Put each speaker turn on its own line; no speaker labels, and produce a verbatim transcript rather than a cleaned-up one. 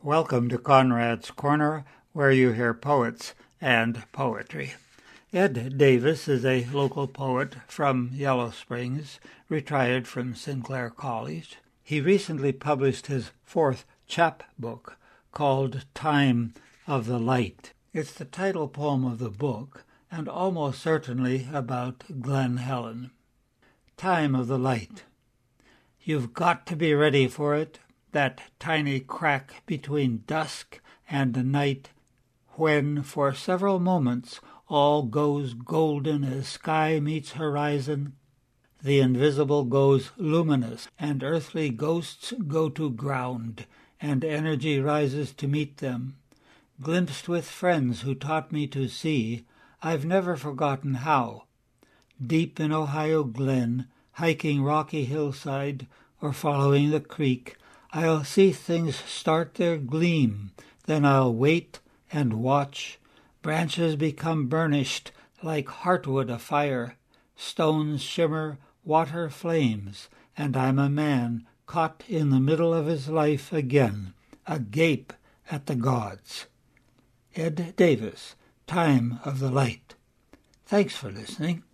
Welcome to Conrad's Corner, where you hear poets and poetry. Ed Davis is a local poet from Yellow Springs, retired from Sinclair College. He recently published his fourth chapbook called Time of the Light. It's the title poem of the book, and almost certainly about Glen Helen. Time of the Light. You've got to be ready for it, that tiny crack between dusk and night, when for several moments all goes golden as sky meets horizon. The invisible goes luminous, and earthly ghosts go to ground, and energy rises to meet them. Glimpsed with friends who taught me to see, I've never forgotten how. Deep in Ohio Glen, hiking rocky hillside, or following the creek, I'll see things start their gleam, then I'll wait and watch. Branches become burnished like heartwood afire, stones shimmer, water flames, and I'm a man caught in the middle of his life again, agape at the gods. Ed Davis, Time of the Light. Thanks for listening.